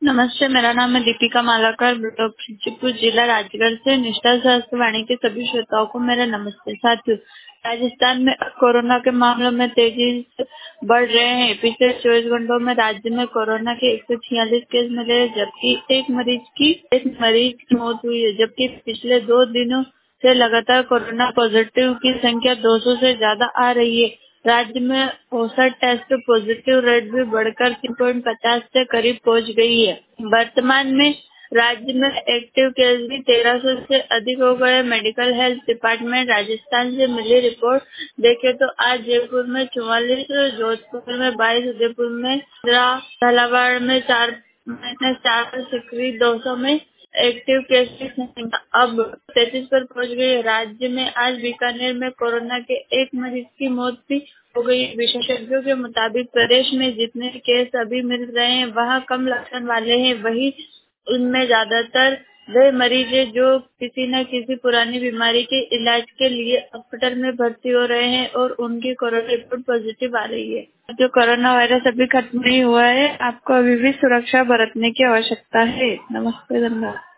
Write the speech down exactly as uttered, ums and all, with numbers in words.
नमस्ते, मेरा नाम है दीपिका मालाकर, ब्लॉक खिचिपुर, जिला राजगढ़ से। निष्ठा स्वास्थ्य वाणी के सभी श्रोताओं को मेरा नमस्ते। साथियों, राजस्थान में अब कोरोना के मामलों में तेजी से बढ़ रहे हैं। पिछले चौबीस घंटों में राज्य में कोरोना के एक सौ छियालीस केस मिले हैं, जबकि एक मरीज की एक मरीज की मौत हुई है। जबकि पिछले दो दिनों से लगातार कोरोना पॉजिटिव की संख्या दो सौ से ज्यादा आ रही है। राज्य में औसत टेस्ट पॉजिटिव रेट भी बढ़कर तीन पॉइंट पचास से करीब पहुंच गई है। वर्तमान में राज्य में एक्टिव केस भी तेरह सौ से अधिक हो गए। मेडिकल हेल्थ डिपार्टमेंट राजस्थान से मिली रिपोर्ट देखें तो आज जयपुर में चौवालीस, जोधपुर में बाईस, उदयपुर में पंद्रह, झालावाड़ में चार, चार सिकरी दो सौ में एक्टिव केस की संख्या अब तैतीस पर पहुंच गई है। राज्य में आज बीकानेर में कोरोना के एक मरीज की मौत भी हो गई। विशेषज्ञों के मुताबिक प्रदेश में जितने केस अभी मिल रहे हैं वहाँ कम लक्षण वाले हैं, वही उनमें ज्यादातर वे मरीज हैं जो किसी न किसी पुरानी बीमारी के इलाज के लिए हॉस्पिटल में भर्ती हो रहे हैं और उनकी कोरोना रिपोर्ट पॉजिटिव आ रही है। जो कोरोना वायरस अभी खत्म नहीं हुआ है, आपको अभी भी सुरक्षा बरतने की आवश्यकता है। नमस्ते, धन्यवाद।